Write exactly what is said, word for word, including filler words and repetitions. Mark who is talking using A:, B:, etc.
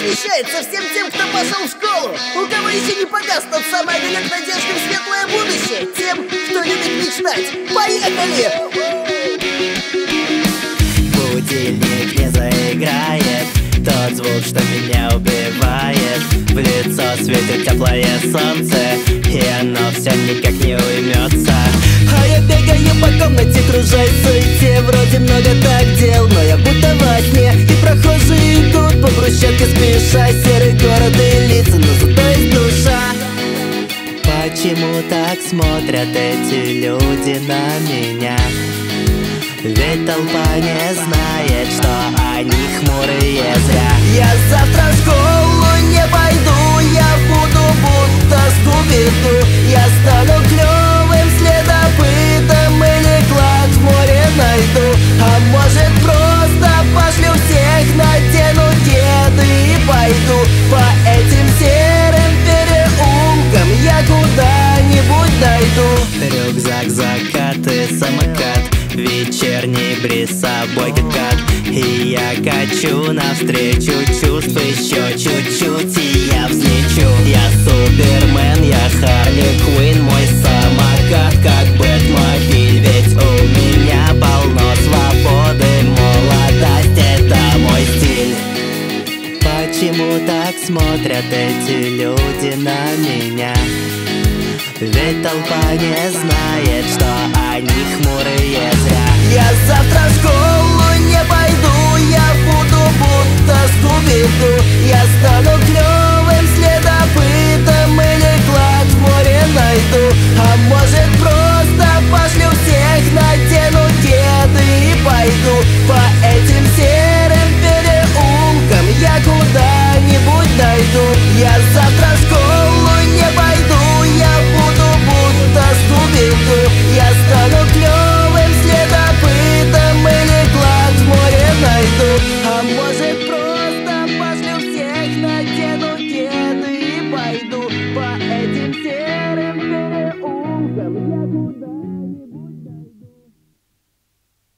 A: посвящается всем тем, кто пошел в школу, у кого еще не погас тот самый огонек надежды в светлое будущее, тем, кто любит мечтать. Поехали!
B: Будильник не заиграет тот звук, что меня убивает. В лицо светит теплое солнце, и оно все никак не уймется. А я бегаю по комнате, кружась в суете. Вроде много так дел, но я будто во сне. И прохожие идут по брусчатке спеша. Серый город и лица, но зато есть душа. Почему так смотрят эти люди на меня? Ведь толпа не знает, что они хмурые зря. Я завтра в школу не пойду, я буду будто Скуби-Ду. Я стану клёвым следопытом или клад в море найду. А может просто пошлю всех, надену кеды и пойду по этим серым переулкам, я куда-нибудь дойду. Рюкзак, закаты, самокат, вечерний бриз с собой как. И я качу навстречу чувств еще чуть-чуть, и я взлечу. Я Супермен, я Харли Квинн, мой самокат как Бэтмобиль. Ведь у меня полно свободы, молодость — это мой стиль. Почему так смотрят эти люди на меня? Ведь толпа не знает, что они хмурые зря. Я завтра в школу не пойду, я буду будто Скуби-Ду.